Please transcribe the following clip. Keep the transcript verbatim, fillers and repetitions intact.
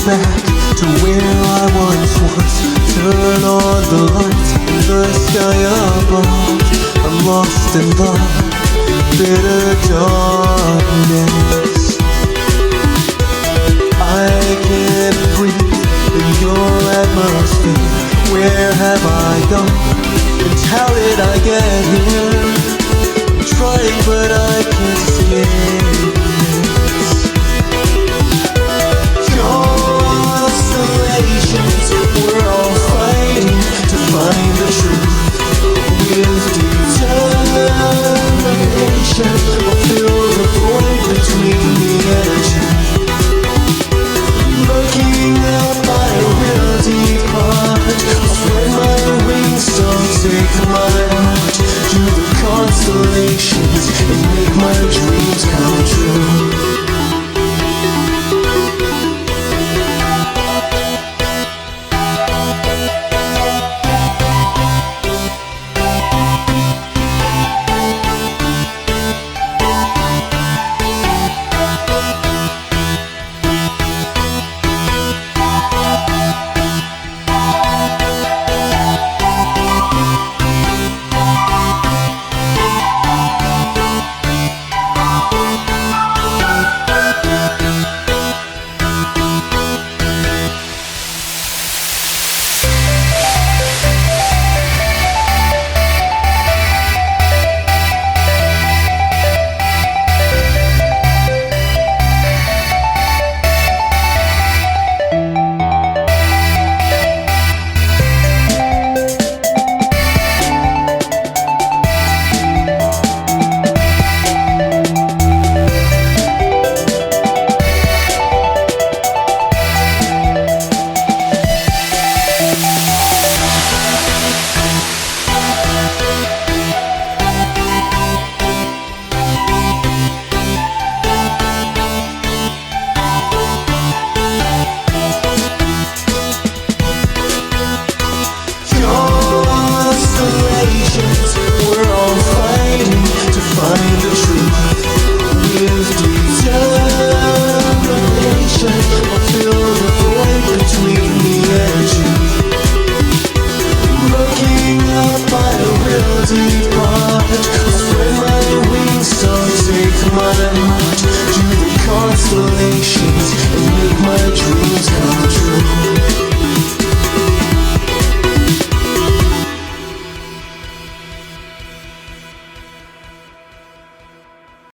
back to where I once was. Turn on the lights in the sky above. I'm lost in the bitter darkness. I can't breathe in your atmosphere. Where have I gone? And how did I get here? I'm trying but I can't escape this. Constellations, we're all fighting to find the truth. With determination, I'll fill the void between me and you. Looking out by a real deep heart, I'll spread my wings, so take my heart to the constellations and make my dreams come true. We're all fighting to find the truth. With determination, I'll fill the void between me and you. Looking out by a real deep heart, I'll spread my wings, so take my heart to the constellations and make my dreams come true.